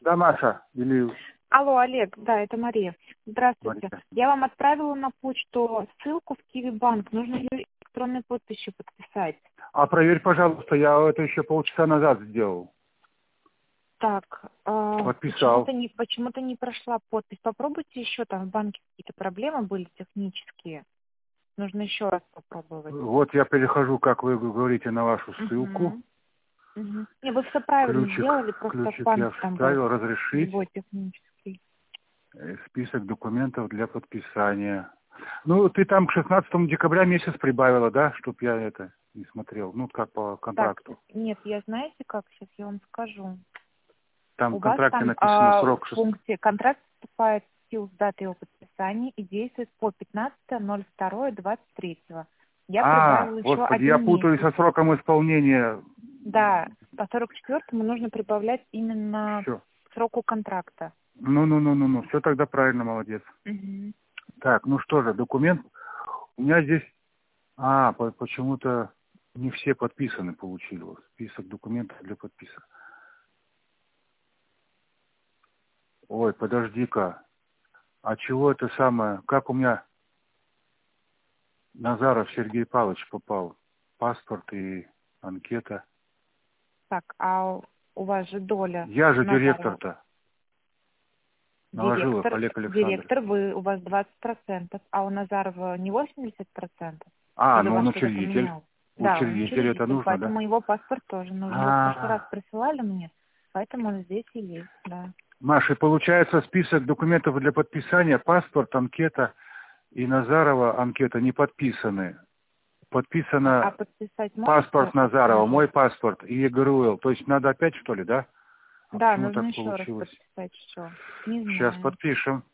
Да, Маша, или... Алло, Олег, да, это Мария. Здравствуйте. Мария. Я вам отправила на почту ссылку в Киви-банк. Нужно ее электронной подписью подписать. А проверь, пожалуйста, я это еще полчаса назад сделал. Так, Подписал. почему-то не прошла подпись. Попробуйте еще, там в банке какие-то проблемы были технические. Нужно еще раз попробовать. Вот я перехожу, как вы говорите, на вашу ссылку. Не, вы все правильно Ключик сделали, просто в я банке там был вставил, разрешить. сбой технический. Список документов для подписания. Ну, ты там к 16 декабря месяц прибавила, да, чтоб я это не смотрел. Ну, как по Так, контракту. нет, я знаете как, сейчас я вам скажу. Там У в вас контракте там написано срок в пункте контракт вступает в силу с даты его подписания и действует по 15.02.23. Я прибавила еще господи, я один путаюсь месяц. со сроком исполнения. Да, по 44-му нужно прибавлять именно Все. к сроку контракта. Ну. Все тогда правильно, молодец. Так, ну что же, документ. У меня здесь... почему-то не все подписаны получили. Вот, список документов для подписа. Ой, подожди-ка. А чего это самое? Как у меня Назаров Сергей Павлович попал? Паспорт и анкета. Так, а у вас же доля Я же Назарова. директор-то. Новожилов Олег Александрович. Директор, у вас 20%, а у Назарова не 80%? Или у Ну вас он что-то учредитель. поменялось? Да, он Учредитель, это учредитель, нужно, да? поэтому его паспорт тоже нужен. Вы в прошлый раз присылали мне, поэтому он здесь и есть, да. Маша, получается список документов для подписания, паспорт, анкета и Назарова анкета не подписаны. Подписано подписать можете? паспорт Назарова, мой паспорт и ЕГРУЛ. То есть надо опять, что ли, да? А Да, почему нужно так еще раз получилось? подписать все. Не Сейчас знаю. подпишем.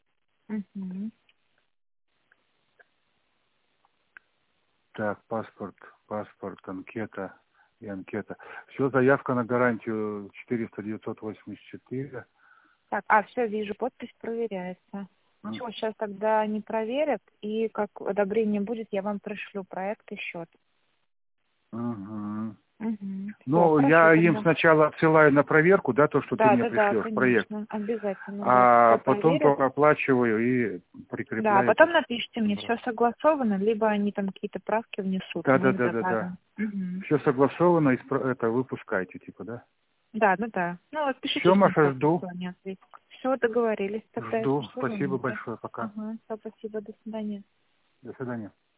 Так, паспорт, анкета и анкета. Все, заявка на гарантию 400-984. Так, все, вижу, подпись проверяется. Ничего, сейчас тогда они проверят, и как одобрение будет, я вам пришлю проект и счет. Ну, я им сначала отсылаю на проверку, да, то, что ты мне пришлешь, конечно, проект. обязательно. А Всё потом проверят. только оплачиваю и Да, прикрепляю. потом напишите мне, все согласовано, либо они там какие-то правки внесут, мы их Да. добавим. Все согласовано, это выпускайте, типа, да? Да. Ну, вот пишите Все, мне Маша, просто, жду. что они ответят. Все, договорились тогда. Жду. Спасибо большое, пока. Все, спасибо, до свидания. До свидания.